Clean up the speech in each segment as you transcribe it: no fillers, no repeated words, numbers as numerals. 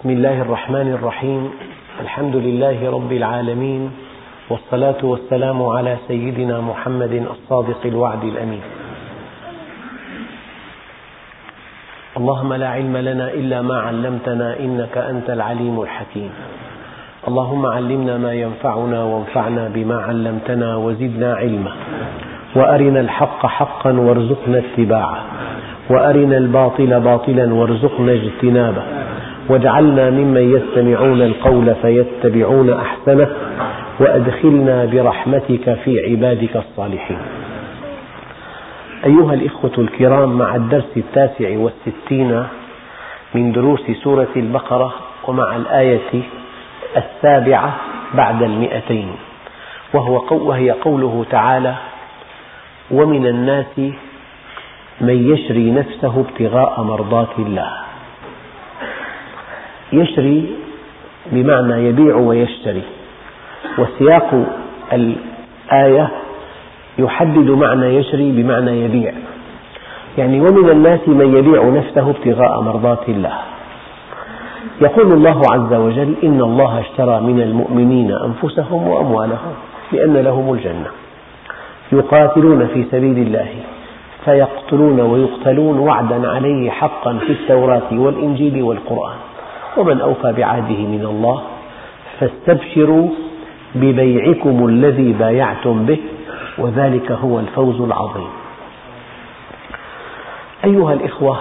بسم الله الرحمن الرحيم. الحمد لله رب العالمين، والصلاة والسلام على سيدنا محمد الصادق الوعد الأمين. اللهم لا علم لنا إلا ما علمتنا إنك أنت العليم الحكيم. اللهم علمنا ما ينفعنا وانفعنا بما علمتنا وزدنا علما، وأرنا الحق حقا وارزقنا اتباعه، وأرنا الباطل باطلا وارزقنا اجتنابه، واجعلنا ممن يستمعون القول فيتبعون أحسنه، وأدخلنا برحمتك في عبادك الصالحين. أيها الإخوة الكرام، مع الدرس 69 من دروس سورة البقرة، ومع الآية 7 بعد 200، وهي قوله تعالى: ومن الناس من يشري نفسه ابتغاء مرضات الله. يشري بمعنى يبيع ويشتري، وسياق الآية يحدد معنى يشري بمعنى يبيع، يعني ومن الناس من يبيع نفسه ابتغاء مرضات الله. يقول الله عز وجل: إن الله اشترى من المؤمنين أنفسهم وأموالهم بأن لهم الجنة يقاتلون في سبيل الله فيقتلون ويقتلون وعدا عليه حقا في التوراة والإنجيل والقرآن، ومن أوفى بعهده من الله فاستبشروا ببيعكم الذي بايعتم به وذلك هو الفوز العظيم. أيها الإخوة،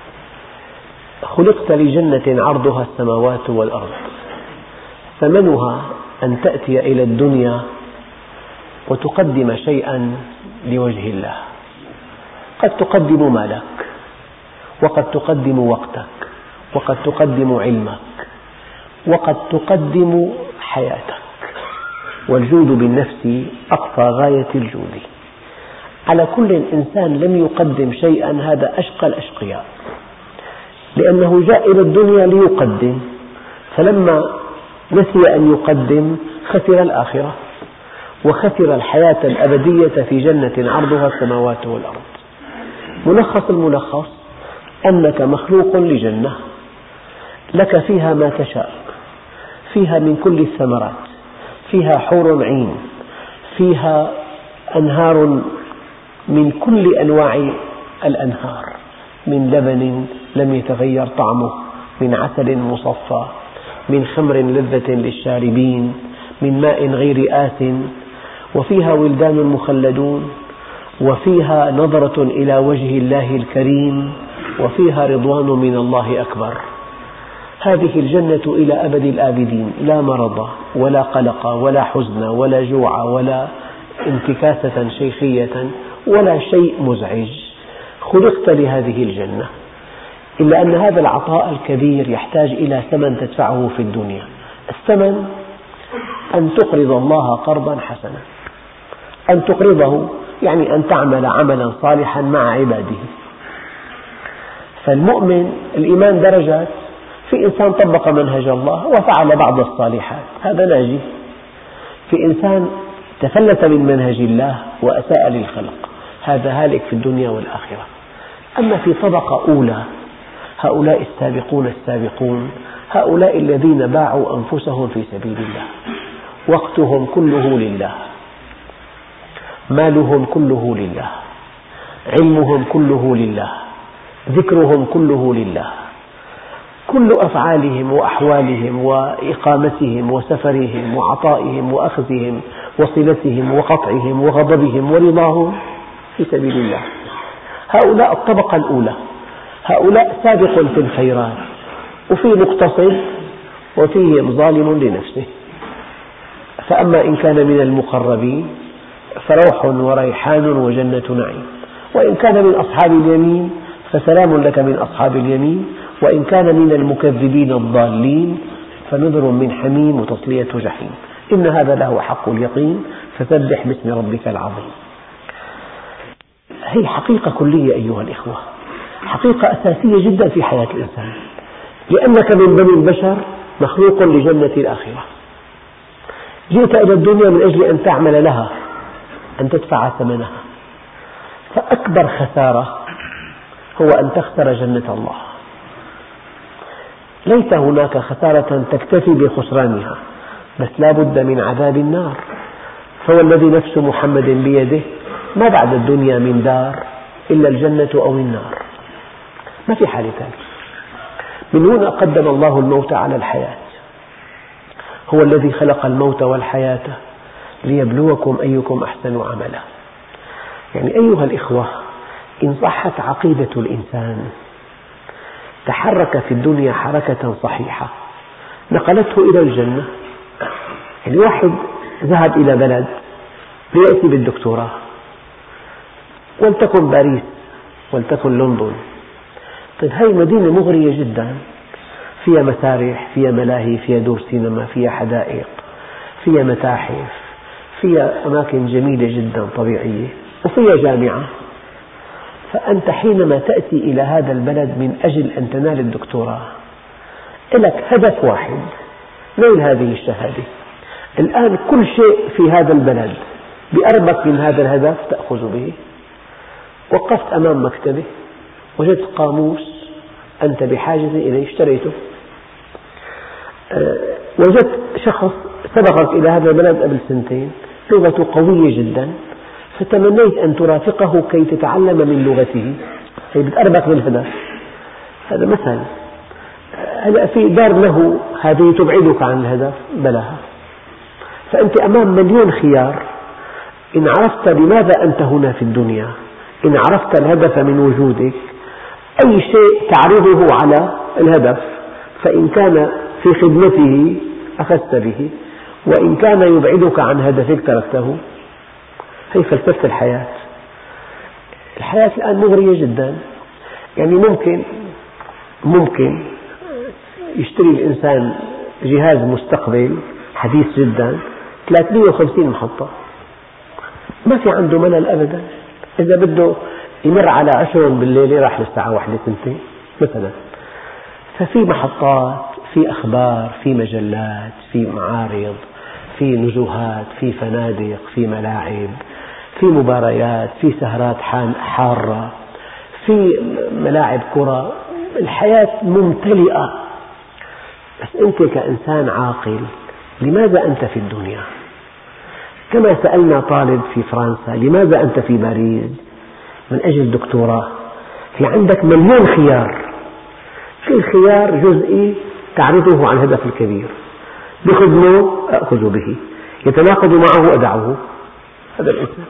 خلقت لجنة عرضها السماوات والأرض، ثمنها أن تأتي إلى الدنيا وتقدم شيئا لوجه الله. قد تقدم مالك، وقد تقدم وقتك، وقد تقدم علمك، وقد تقدم حياتك، والجود بالنفس أقصى غاية الجود. على كل إنسان لم يقدم شيئا، هذا أشقى الأشقياء، لأنه جاء إلى الدنيا ليقدم، فلما نسي أن يقدم خسر الآخرة وخسر الحياة الأبدية في جنة عرضها السماوات والأرض. ملخص الملخص أنك مخلوق لجنة لك فيها ما تشاء، فيها من كل الثمرات، فيها حور عين، فيها أنهار من كل أنواع الأنهار، من لبن لم يتغير طعمه، من عسل مصفى، من خمر لذة للشاربين، من ماء غير آسٍ، وفيها ولدان مخلدون، وفيها نظرة إلى وجه الله الكريم، وفيها رضوان من الله أكبر. هذه الجنة إلى أبد الآبدين، لا مرض ولا قلق ولا حزن ولا جوع ولا انتكاسة شيخية ولا شيء مزعج. خلقت لهذه الجنة، إلا أن هذا العطاء الكبير يحتاج إلى ثمن تدفعه في الدنيا. الثمن أن تقرض الله قرضا حسنا، أن تقرضه يعني أن تعمل عملا صالحا مع عباده. فالمؤمن الإيمان درجات، في إنسان طبق منهج الله وفعل بعض الصالحات، هذا ناجي. في إنسان تفلت من منهج الله وأساء للخلق، هذا هالك في الدنيا والآخرة. أما في طبقة أولى، هؤلاء السابقون السابقون، هؤلاء الذين باعوا أنفسهم في سبيل الله، وقتهم كله لله، مالهم كله لله، علمهم كله لله، ذكرهم كله لله، كل أفعالهم وأحوالهم وإقامتهم وسفرهم وعطائهم وأخذهم وصلتهم وقطعهم وغضبهم ورضاهم في سبيل الله. هؤلاء الطبقة الأولى، هؤلاء سابق في الخيرات، وفي مقتصد، وفيهم ظالم لنفسه. فأما إن كان من المقربين فروح وريحان وجنة نعيم، وإن كان من أصحاب اليمين فسلام لك من أصحاب اليمين، وإن كان من المكذبين الضالين فنذر من حميم وتصلية جحيم. إن هذا له حق اليقين، فسبح باسم ربك العظيم. هي حقيقة كلية أيها الإخوة، حقيقة أساسية جدا في حياة الإنسان، لأنك من بني البشر مخلوق لجنة الآخرة. جئت إلى الدنيا من أجل أن تعمل لها، أن تدفع ثمنها. فأكبر خسارة هو أن تخسر جنة الله، ليس هناك خسارة تكتفي بخسرانها، بس لا بد من عذاب النار. فوالذي نفس محمد بيده ما بعد الدنيا من دار إلا الجنة أو النار، ما في حالة ثانية. من هنا قدم الله الموت على الحياة. هو الذي خلق الموت والحياة ليبلوكم أيكم أحسن عملا. يعني أيها الإخوة، إن صحت عقيدة الإنسان تحرك في الدنيا حركة صحيحة نقلته إلى الجنة. يعني واحد ذهب إلى بلد ليأتي بالدكتوراه، ولتكن باريس ولتكن لندن. طيب هذه مدينة مغرية جدا، فيها مسارح، فيها ملاهي، فيها دور سينما، فيها حدائق، فيها متاحف، فيها أماكن جميلة جدا طبيعية، وفيها جامعة. فأنت حينما تأتي إلى هذا البلد من أجل أن تنال الدكتوراه لك هدف واحد، نيل هذه الشهادة. الآن كل شيء في هذا البلد بقربك من هذا الهدف تأخذ به. وقفت أمام مكتبة وجدت قاموس أنت بحاجة إليه اشتريته. وجدت شخص سبقك إلى هذا البلد قبل سنتين لغته قوية جدا، فتمنيت أن ترافقه كي تتعلم من لغته، هي بتقربك من الهدف. هذا مثل. هلأ في دار له هذه تبعدك عن الهدف بلاها. فأنت أمام مليون خيار. إن عرفت لماذا أنت هنا في الدنيا، إن عرفت الهدف من وجودك، أي شيء تعرضه على الهدف، فإن كان في خدمته أخذت به، وإن كان يبعدك عن هدفك تركته. هي فلسفة الحياة. الحياة الآن مغرية جدا. يعني ممكن يشتري الإنسان جهاز مستقبل حديث جدا 350 محطة، ما في عنده ملل أبدا. إذا بده يمر على 10 بالليل راح للساعة 1-2 مثلا. ففي محطات، في أخبار، في مجلات، في معارض، في نزهات، في فنادق، في ملاعب، في مباريات، في سهرات حارة، في ملاعب كرة. الحياة ممتلئة. بس أنت كإنسان عاقل لماذا أنت في الدنيا؟ كما سألنا طالب في فرنسا لماذا أنت في باريس؟ من أجل دكتوراه. في عندك مليون خيار، كل خيار جزئي تعرضه عن الهدف الكبير. بخدمه أأخذ به، يتناقض معه أدعه. هذا الإنسان.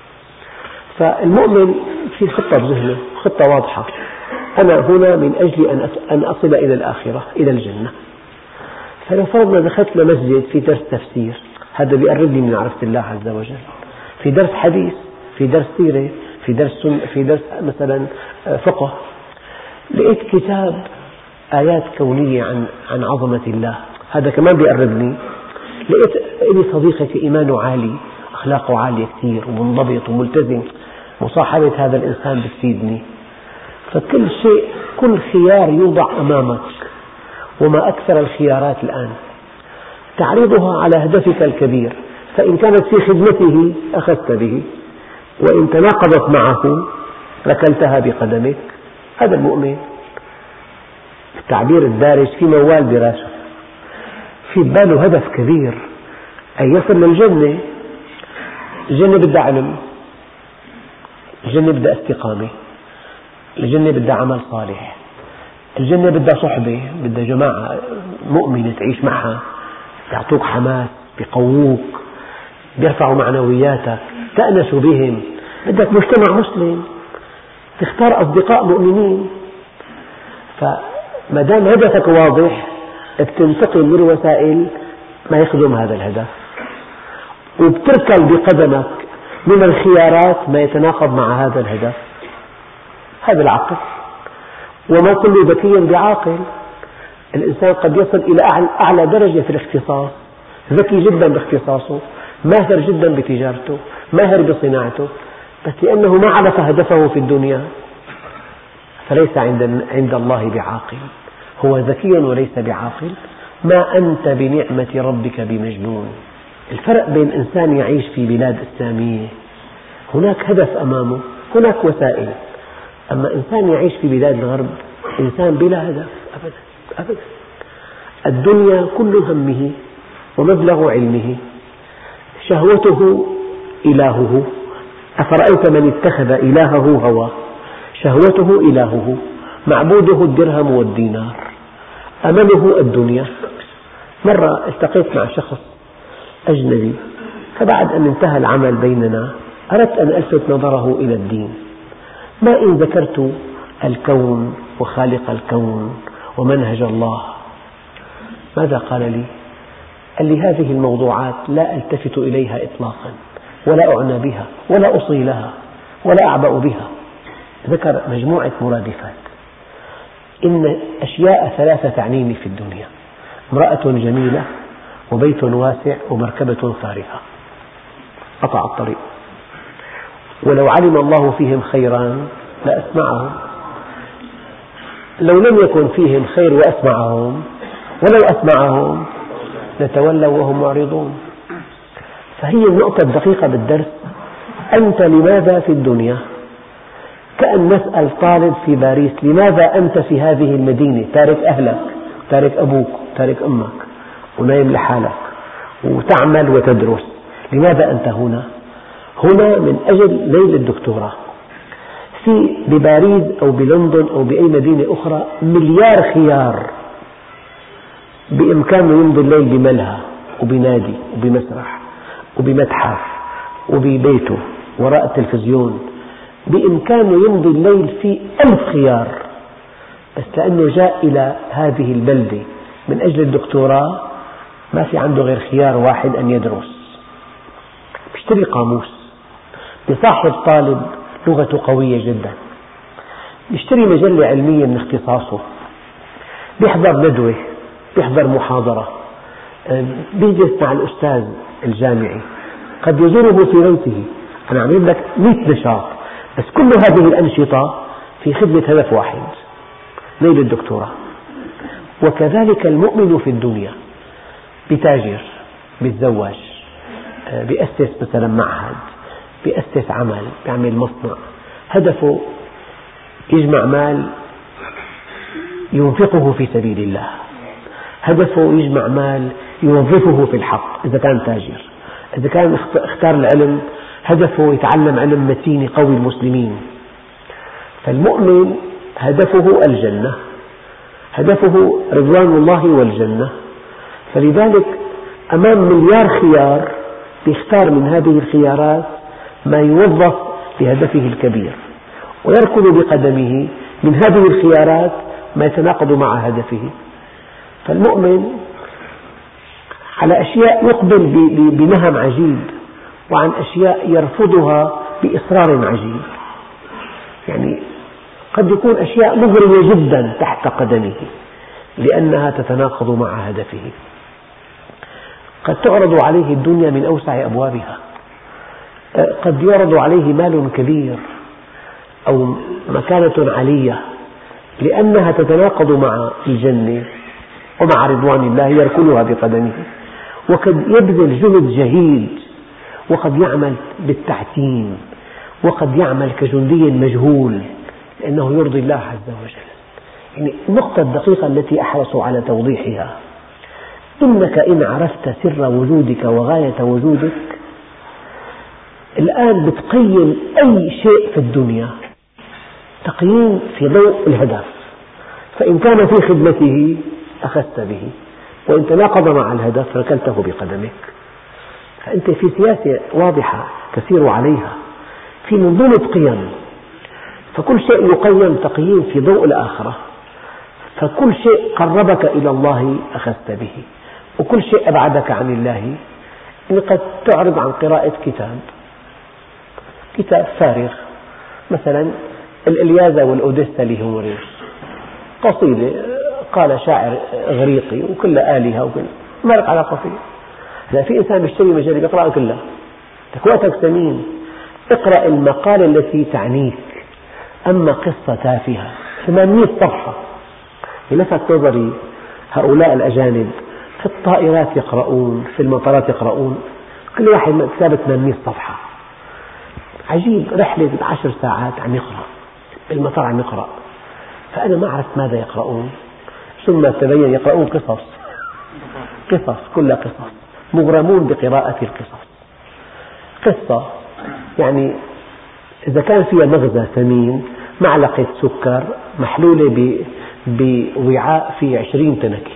فالمؤمن في خطة بذهنه، خطة واضحة. أنا هنا من أجل أن أصل إلى الآخرة، إلى الجنة. فلو فرضنا دخلت لمسجد في درس تفسير، هذا بيقربني من معرفة الله عز وجل. في درس حديث، في درس سيرة، في درس مثلا فقه، لقيت كتاب آيات كونية عن عظمة الله، هذا كمان بيقربني. لقيت لي صديقة إيمانه عالي، أخلاقه عالية كثير ومنضبط وملتزم، مصاحبة هذا الإنسان بتفيدني. فكل شيء، كل خيار يوضع أمامك، وما أكثر الخيارات الآن تعرضها على هدفك الكبير. فإن كانت في خدمته أخذت به، وإن تناقضت معه ركلتها بقدمك. هذا المؤمن. التعبير الدارج في موال براسه، في باله هدف كبير أن يصل للجنة. الجنة بدها علم، الجنة بدها استقامة، الجنة بدها عمل صالح، الجنة بدها صحبة، بدها جماعة مؤمنة تعيش معها، يعطوك حماس، بيقووك، بيرفعوا معنوياتك، تأنس بهم. بدك مجتمع مسلم، تختار أصدقاء مؤمنين. فما دام هدفك واضح بتنتقل من وسائل ما يخدم هذا الهدف، وبتركل بقدمك من الخيارات ما يتناقض مع هذا الهدف. هذا العقل. وما كل ذكي بعاقل. الإنسان قد يصل إلى أعلى درجة في الاختصاص، ذكي جدا باختصاصه، ماهر جدا بتجارته، ماهر بصناعته، بس لأنه ما عرف هدفه في الدنيا فليس عند الله بعاقل. هو ذكي وليس بعاقل. ما أنت بنعمة ربك بمجنون. الفرق بين إنسان يعيش في بلاد إسلامية هناك هدف أمامه، هناك وسائل. أما إنسان يعيش في بلاد الغرب إنسان بلا هدف أبدا أبدا. الدنيا كل همه ومبلغ علمه، شهوته إلهه. أفرأيت من اتخذ إلهه هواه، شهوته إلهه، معبوده الدرهم والدينار، أمله الدنيا. مرة التقيت مع شخص أجنبي، فبعد أن انتهى العمل بيننا أردت أن ألفت نظره إلى الدين. ما إن ذكرت الكون وخالق الكون ومنهج الله. ماذا قال لي؟ قال لي: هذه الموضوعات لا ألتفت إليها إطلاقا، ولا أعنى بها، ولا أصغي لها، ولا أعبأ بها. ذكر مجموعة مرادفات. إن أشياء ثلاثة تعنيني في الدنيا: امرأة جميلة، وبيت واسع، ومركبة فارهة. قطع الطريق. ولو علم الله فيهم خيرا لأسمعهم، لو لم يكن فيهم خير وأسمعهم، ولو أسمعهم لتولوا وهم معرضون. فهي النقطة الدقيقة بالدرس: أنت لماذا في الدنيا؟ كأن نسأل طالب في باريس: لماذا أنت في هذه المدينة، تارك أهلك، تارك أبوك، تارك أمك، ونايم لحالك، وتعمل وتدرس، لماذا أنت هنا؟ هنا من أجل نيل الدكتوراه. في بباريس أو بلندن أو بأي مدينة أخرى مليار خيار بإمكانه يمضي الليل بملهى وبنادي وبمسرح وبمتحف وببيته وراء التلفزيون، بإمكانه يمضي الليل في 1000 خيار، بس لأنه جاء إلى هذه البلدة من أجل الدكتوراه ما في عنده غير خيار واحد: أن يدرس. بيشتري قاموس، بصاحب طالب لغته قوية جدا، بيشتري مجلة علمية من اختصاصه، بيحضر ندوة، بيحضر محاضرة، بيجلس مع الأستاذ الجامعي، قد يزوره في بيته. أنا أعمل لك 100 نشاط، بس كل هذه الأنشطة في خدمة هدف واحد: نيل الدكتوراه. وكذلك المؤمن في الدنيا، بيتاجر، بيتزوج، بيأسس مثلا معهد، بيأسس عمل، بيعمل مصنع، هدفه يجمع مال ينفقه في سبيل الله، هدفه يجمع مال يوظفه في الحق إذا كان تاجر. إذا كان اختار العلم، هدفه يتعلم علم متين يقوي المسلمين. فالمؤمن هدفه الجنة، هدفه رضوان الله والجنة. فلذلك أمام مليار خيار يختار من هذه الخيارات ما يوظف لهدفه الكبير، ويركض بقدمه من هذه الخيارات ما يتناقض مع هدفه. فالمؤمن على أشياء يقبل بنهم عجيب، وعن أشياء يرفضها بإصرار عجيب. يعني قد يكون أشياء مغرية جدا تحت قدمه لأنها تتناقض مع هدفه. قد تعرض عليه الدنيا من أوسع أبوابها، قد يعرض عليه مال كبير أو مكانة عالية لأنها تتناقض مع الجنة ومع رضوان الله، يركلها بقدمه. وقد يبذل جهد جهيد، وقد يعمل بالتعتيم، وقد يعمل كجندي مجهول لأنه يرضي الله عز وجل. يعني النقطة الدقيقة التي أحرص على توضيحها: إنك إن عرفت سر وجودك وغاية وجودك، الآن بتقيم أي شيء في الدنيا تقييم في ضوء الهدف، فإن كان في خدمته أخذت به، وإن تناقض مع الهدف ركلته بقدمك. فأنت في سياسة واضحة تسير عليها، في منظومة قيم، فكل شيء يقيم تقييم في ضوء الآخرة، فكل شيء قربك إلى الله أخذت به، وكل شيء أبعدك عن الله. قد تعرض عن قراءة كتاب فارغ، مثلا الإلياذة والأوديسا لهوميروس، قصيدة قال شاعر إغريقي وكلها آلهة ما لك علاقة فيه. إذا في إنسان بيشتري مجلة يقرأها كلها، وقتك ثمين، اقرأ المقالة التي تعنيك. أما قصة تافهة 800 صفحة لفت نظري هؤلاء الأجانب، في الطائرات يقرؤون، في المطارات يقرؤون، كل واحد كتاب 800 صفحة. عجيب، رحلة 10 ساعات عم يقرأ، بالمطار عم يقرأ. فأنا ما عرفت ماذا يقرؤون، ثم تبين يقرؤون قصص قصص، كلها قصص، مغرمون بقراءة القصص. قصة يعني إذا كان فيها مغزى ثمين، معلقة سكر محلولة بوعاء فيه 20 تنكة،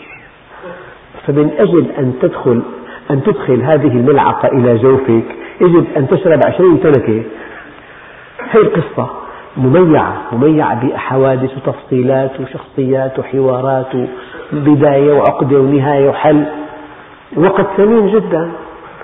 فمن أجل أن تدخل هذه الملعقة إلى جوفك يجب أن تشرب 20 تنكة. هذه القصة مميعة بحوادث وتفصيلات وشخصيات وحوارات وبداية وعقدة ونهاية وحل، وقت ثمين جدا.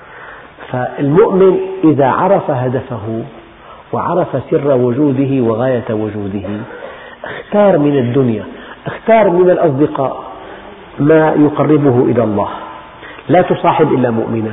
فالمؤمن إذا عرف هدفه وعرف سر وجوده وغاية وجوده اختار من الدنيا، اختار من الأصدقاء ما يقربه إلى الله. لا تصاحب إلا مؤمنا.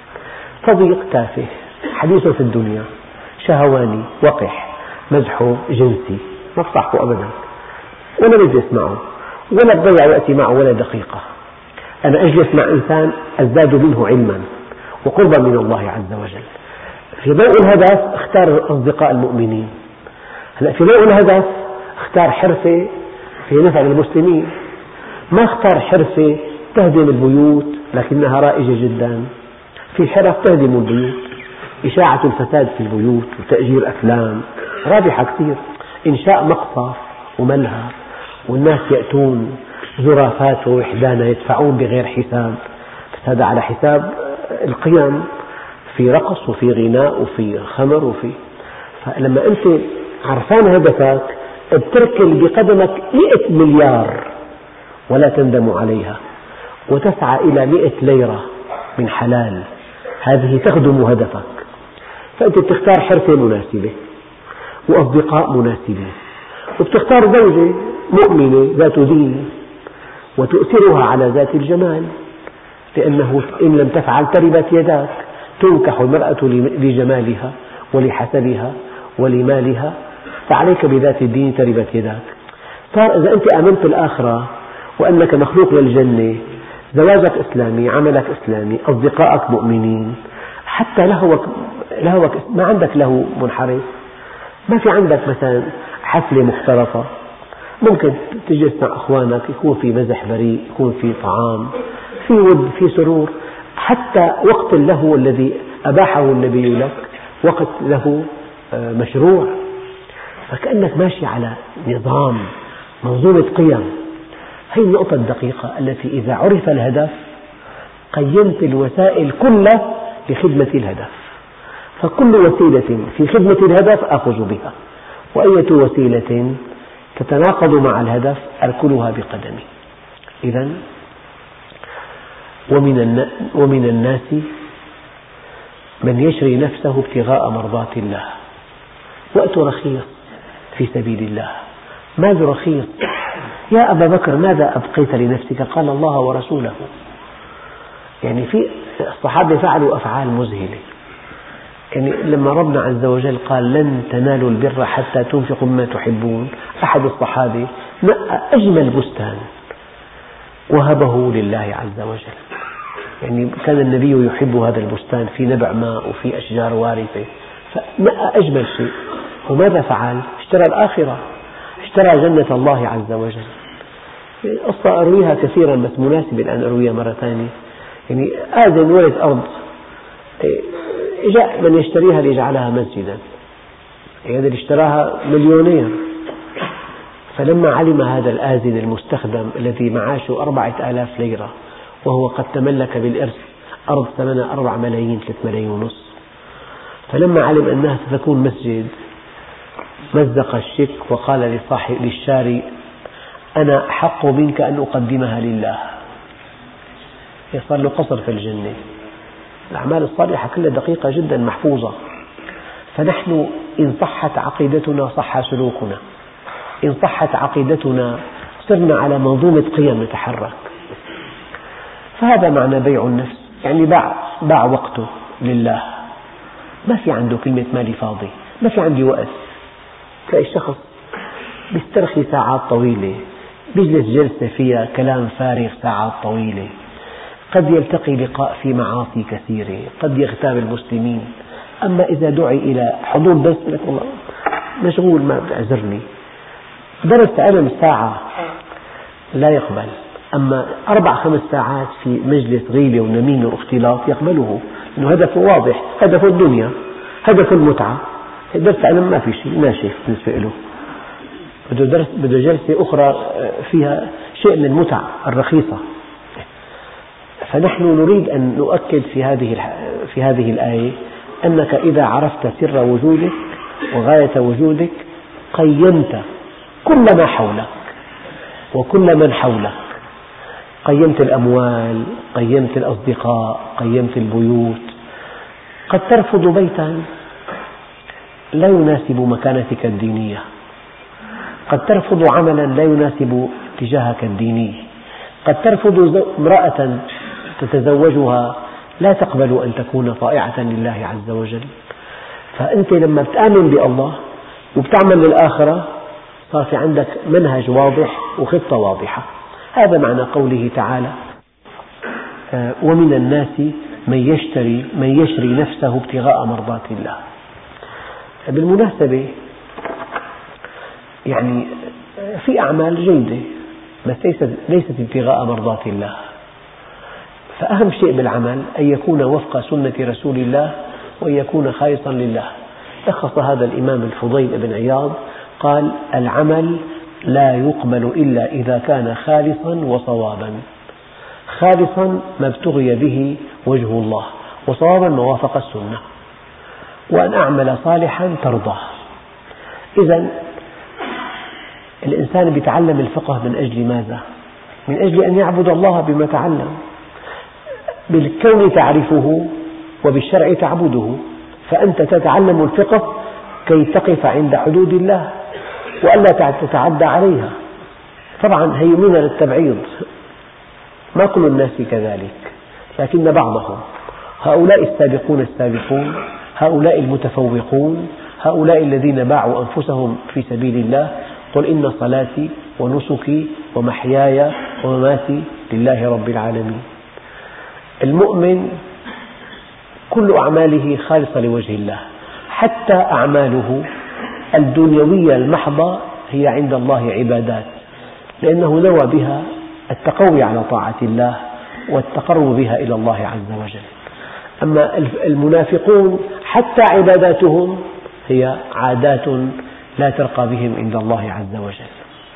صديق تافه حديث في الدنيا، شهواني وقح، مزحه جنسي، ما تصاحبه أبدا، ولا بجلس معه ولا تضيع وقتي معه ولا دقيقة. أنا أجلس مع إنسان أزداد منه علما وقربا من الله عز وجل. في ضوء الهدف اختار أصدقاء المؤمنين. هلأ في ضوء الهدف اختار حرفة في نفع المسلمين، ما اختار حرفة تهدم البيوت لكنها رائجة جدا. في حرف تهدم البيوت، إشاعة الفساد في البيوت وتأجير أفلام رابحة كثير، إنشاء مقصف وملهى والناس يأتون زرافات ووحدانا يدفعون بغير حساب، بس هذا على حساب القيم، في رقص وفي غناء وفي خمر فلما أنت عرفان هدفك بتركل بقدمك 100 مليار ولا تندم عليها، وتسعى إلى 100 ليرة من حلال، هذه تخدم هدفك. فأنت بتختار حرفة مناسبة وأصدقاء مناسبين، وبتختار زوجة مؤمنة ذات دين وتؤثرها على ذات الجمال، لأنه إن لم تفعل تربت يداك. تنكح المرأة لجمالها ولحسبها ولمالها، فعليك بذات الدين تربت يداك. صار إذا أنت آمنت بالآخرة وأنك مخلوق للجنة، زواجك إسلامي، عملك إسلامي، أصدقائك مؤمنين، حتى لهوك ما عندك له منحرف، ما في عندك مثلا حفلة مختلطة، ممكن تجلس مع أخوانك يكون في مزح بريء، يكون في طعام، في ود، في سرور، حتى وقت اللهو الذي أباحه النبي لك وقت له مشروع. فكأنك ماشي على نظام، منظومة قيم. هذه النقطة الدقيقة التي إذا عرف الهدف قيمت الوسائل كلها لخدمة الهدف، فكل وسيلة في خدمة الهدف آخذ بها، وأية وسيلة تتناقض مع الهدف أركلها بقدمي. إذن ومن الناس من يشري نفسه ابتغاء مرضات الله. وقت رخيص في سبيل الله، مال رخيص. يا أبا بكر ماذا أبقيت لنفسك؟ قال الله ورسوله. يعني في الصحابة فعلوا أفعال مذهلة. يعني لما ربنا عز وجل قال لن تنالوا البر حتى تنفقوا مما تحبون، أحد الصحابة نقى أجمل بستان وهبه لله عز وجل. يعني كان النبي يحب هذا البستان، في نبع ماء وفي أشجار وارثة، فنقى أجمل شيء. وماذا فعل؟ اشترى الآخرة، اشترى جنة الله عز وجل. القصة أرويها كثيرا بس مناسبة الآن أرويها مرة ثانية. يعني آذن ولد أرض، جاء من يشتريها ليجعلها مسجدا، يعني اللي اشتراها مليونير. فلما علم هذا الآذن المستخدم الذي معاشه 4000 ليرة وهو قد تملك بالإرث أرض ثمنها 4 ملايين 3 ملايين ونصف، فلما علم أنها ستكون مسجد مزق الشك وقال للشاري أنا أحق منك أن أقدمها لله. صار له قصر في الجنة. الأعمال الصالحة كلها دقيقة جدا محفوظة. فنحن إن صحت عقيدتنا صح سلوكنا، إن صحت عقيدتنا صرنا على منظومة قيم نتحرك. فهذا معنى بيع النفس، يعني باع وقته لله، ما في عنده كلمة مالي فاضي، ما في عندي وقت. تلاقي الشخص بيسترخي ساعات طويلة، بيجلس جلسة فيها كلام فارغ ساعات طويلة، قد يلتقي لقاء في معاصي كثيرة، قد يغتاب المسلمين. أما إذا دعي إلى حضور درس يقول لك والله مشغول ما بتعذرني، درس علم ساعة لا يقبل. أما 4-5 ساعات في مجلس غيبة ونميمة واختلاط يقبله، لأنه هدفه واضح، هدفه الدنيا، هدفه المتعة. درس علم ما في شيء ناشف بالنسبة له، بده جلسة أخرى فيها شيء من المتعة الرخيصة. فنحن نريد أن نؤكد في هذه الآية أنك إذا عرفت سر وجودك وغاية وجودك قيمت كل ما حولك وكل من حولك، قيمت الأموال، قيمت الأصدقاء، قيمت البيوت. قد ترفض بيتا لا يناسب مكانتك الدينية، قد ترفض عملا لا يناسب اتجاهك الديني، قد ترفض امرأة تتزوجها لا تقبل أن تكون طائعة لله عز وجل. فأنت لما تآمن بالله وبتعمل للآخرة صار في عندك منهج واضح وخطة واضحة. هذا معنى قوله تعالى: ومن الناس من يشري نفسه ابتغاء مرضات الله. بالمناسبة يعني في أعمال جيدة بس ليست ابتغاء مرضات الله، فأهم شيء بالعمل أن يكون وفق سنة رسول الله وأن يكون خالصا لله. لخص هذا الإمام الفضيل بن عياض قال: العمل لا يقبل إلا إذا كان خالصا وصوابا. خالصا ما ابتغي به وجه الله، وصوابا ما وافق السنة، وأن أعمل صالحا ترضاه. إذن الإنسان يتعلم الفقه من أجل ماذا؟ من أجل أن يعبد الله بما تعلم. بالكون تعرفه وبالشرع تعبده، فأنت تتعلم الفقه كي تقف عند حدود الله وألا تتعدى عليها. طبعا هي من للتبعيض، ما كل الناس كذلك، لكن بعضهم. هؤلاء السابقون السابقون، هؤلاء المتفوقون، هؤلاء الذين باعوا أنفسهم في سبيل الله. قل إن صلاتي ونسكي ومحياي ومماتي لله رب العالمين. المؤمن كل أعماله خالصة لوجه الله، حتى أعماله الدنيوية المحضة هي عند الله عبادات، لأنه نوى بها التقوي على طاعة الله والتقرب بها إلى الله عز وجل. أما المنافقون حتى عباداتهم هي عادات لا ترقى بهم عند الله عز وجل.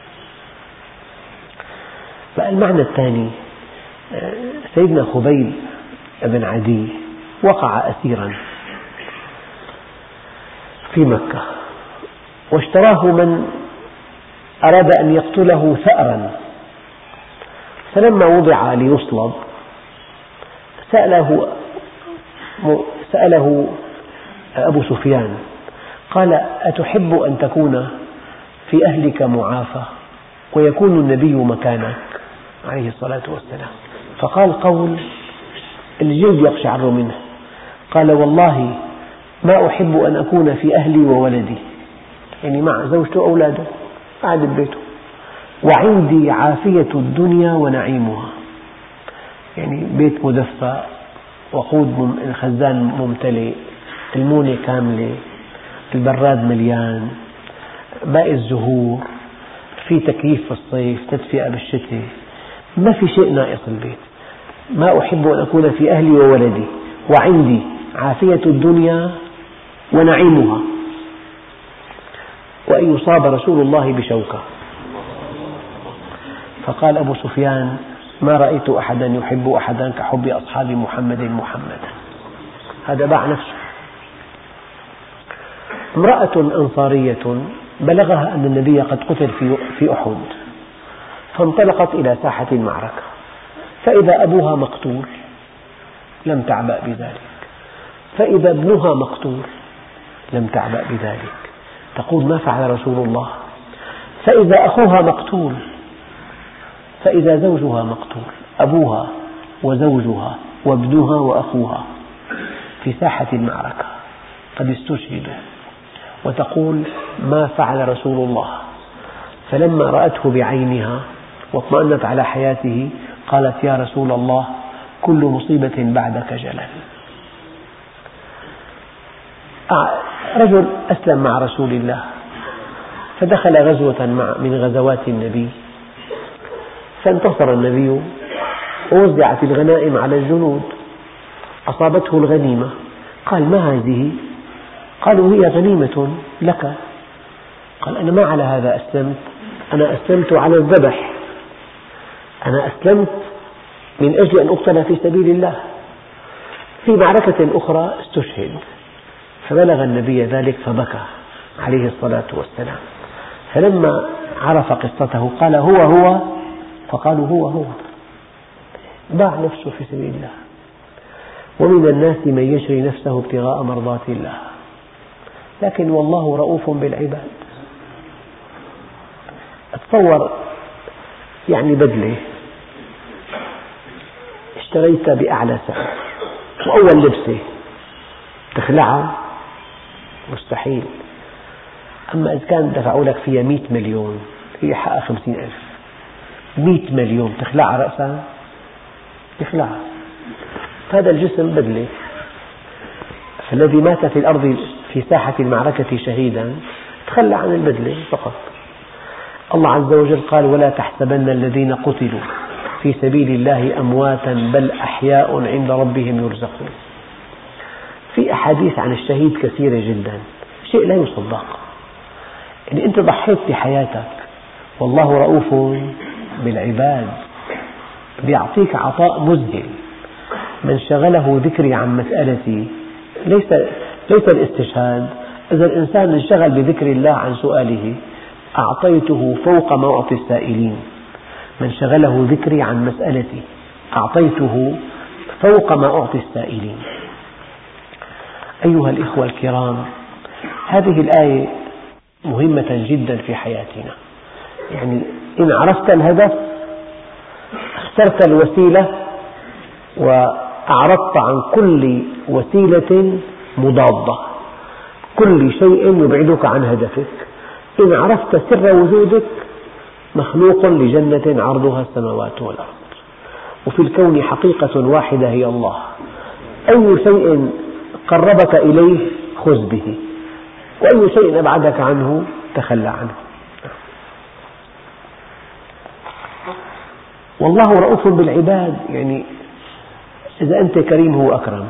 فالمعنى الثاني: سيدنا خبيب بن عدي وقع أسيرا في مكة، واشتراه من أراد أن يقتله ثأرا، فلما وضع ليصلب سأله أبو سفيان قال: أتحب أن تكون في أهلك معافى ويكون النبي مكانك عليه الصلاة والسلام؟ فقال قول الجلد يقشعر منه، قال: والله ما أحب أن أكون في أهلي وولدي، يعني مع زوجته وأولاده قاعد ببيته، وعندي عافية الدنيا ونعيمها، يعني بيت مدفأ، وقود الخزان ممتلئ، المونة كاملة، البراد مليان، باقي الزهور، في تكييف في الصيف، تدفئة بالشتاء، ما في شيء ناقص البيت. ما أحب أن أكون في أهلي وولدي وعندي عافية الدنيا ونعيمها، وأن يصاب رسول الله بشوكة. فقال أبو سفيان: ما رأيت أحدا يحب أحدا كحب أصحاب محمدا. هذا باع نفسه. امرأة أنصارية بلغها أن النبي قد قتل في أحد، فانطلقت إلى ساحة المعركة، فإذا أبوها مقتول لم تعبأ بذلك، فإذا ابنها مقتول لم تعبأ بذلك، تقول: ما فعل رسول الله؟ فإذا أخوها مقتول، فإذا زوجها مقتول، أبوها وزوجها وابنها وأخوها في ساحة المعركة قد استشهدوا، وتقول: ما فعل رسول الله؟ فلما رأته بعينها واطمأنت على حياته قالت: يا رسول الله، كل مصيبة بعدك جلل. رجل أسلم مع رسول الله، فدخل غزوة من غزوات النبي، فانتصر النبي ووزعت الغنائم على الجنود، أصابته الغنيمة، قال: ما هذه؟ قالوا: هي غنيمة لك. قال: أنا ما على هذا أسلمت، أنا أسلمت على الذبح، أنا أسلمت من أجل أن أقتل في سبيل الله. في معركة أخرى استشهد، فبلغ النبي ذلك فبكى عليه الصلاة والسلام، فلما عرف قصته قال: هو؟ فقالوا: هو، باع نفسه في سبيل الله. ومن الناس من يشري نفسه ابتغاء مرضات الله، لكن والله رؤوف بالعباد. أتصور يعني بدلة اشتريتها بأعلى سعر وأول لبسة تخلعها مستحيل، أما إذا كان دفعوا لك فيها 100 مليون هي حقها 50,000. 100 مليون تخلعها رأسا تخلعها. هذا الجسم بدلة، فالذي مات في الأرض في ساحة المعركة شهيدا تخلى عن البدلة فقط. الله عز وجل قال: ولا تحسبن الذين قتلوا في سبيل الله أمواتا بل أحياء عند ربهم يرزقون. في أحاديث عن الشهيد كثيرة جدا، شيء لا يصدق. إن أنت ضحيت بحياتك والله رؤوف بالعباد، بيعطيك عطاء مذهل. من شغله ذكري عن مسألتي، ليس الاستشهاد، إذا الإنسان انشغل بذكر الله عن سؤاله أعطيته فوق ما أعطي السائلين. من شغله ذكري عن مسألتي أعطيته فوق ما أعطي السائلين. أيها الإخوة الكرام، هذه الآية مهمة جدا في حياتنا. يعني إن عرفت الهدف اخترت الوسيلة وأعرضت عن كل وسيلة مضادة، كل شيء يبعدك عن هدفك. إن عرفت سر وجودك مخلوق لجنة عرضها السماوات والأرض، وفي الكون حقيقة واحدة هي الله. أي شيء قربك إليه خذ به، وأي شيء أبعدك عنه تخلى عنه. والله رؤوف بالعباد، يعني إذا أنت كريم هو أكرم.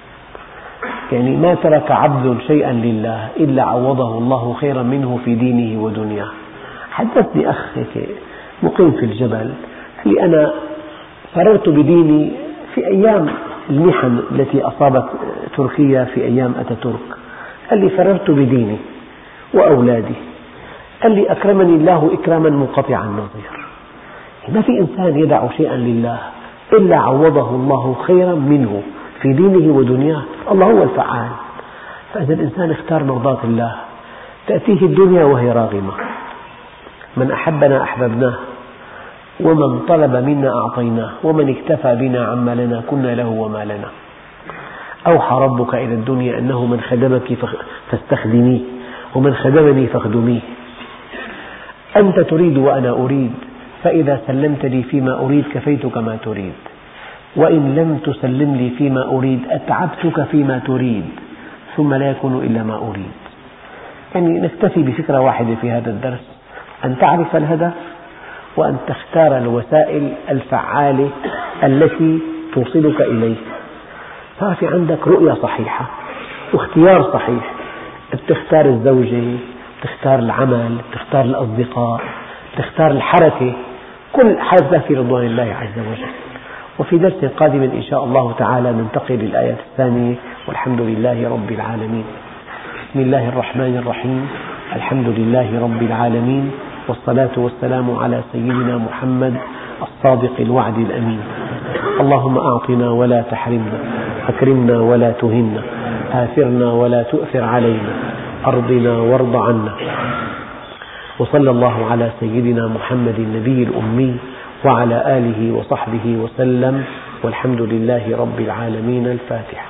يعني ما ترك عبد شيئا لله إلا عوضه الله خيرا منه في دينه ودنياه. حدثني أخ مقيم في الجبل، قال لي: أنا فررت بديني في أيام المحن التي أصابت تركيا في أيام أتاتورك. قال لي: فررت بديني وأولادي. قال لي: أكرمني الله إكراما منقطع النظير. ما في إنسان يدع شيئا لله إلا عوضه الله خيرا منه في دينه ودنياه. الله هو الفعال. فإذا الإنسان اختار مرضاة الله تأتيه الدنيا وهي راغمة. من أحبنا أحببناه، ومن طلب منا أعطيناه، ومن اكتفى بنا عما لنا كنا له وما لنا. أوحى ربك إلى الدنيا أنه من خدمك فاستخدميه، ومن خدمني فاخدميه. أنت تريد وأنا أريد، فإذا سلمت لي فيما أريد كفيتك ما تريد، وإن لم تسلم لي فيما أريد أتعبتك فيما تريد، ثم لا يكون إلا ما أريد. يعني نكتفي بفكرة واحدة في هذا الدرس، أن تعرف الهدف وأن تختار الوسائل الفعالة التي توصلك إليه. ففي عندك رؤية صحيحة واختيار صحيح، تختار الزوجة، تختار العمل، تختار الأصدقاء، تختار الحركة، كل هذا في رضوان الله عز وجل. وفي درس قادم إن شاء الله تعالى ننتقل للآية الثانية، والحمد لله رب العالمين. بسم الله الرحمن الرحيم، الحمد لله رب العالمين، والصلاة والسلام على سيدنا محمد الصادق الوعد الأمين. اللهم أعطنا ولا تحرمنا، أكرمنا ولا تهنا، آثرنا ولا تؤثر علينا، أرضنا وارض عنا. وصلى الله على سيدنا محمد النبي الأمي وعلى آله وصحبه وسلم، والحمد لله رب العالمين. الفاتحة.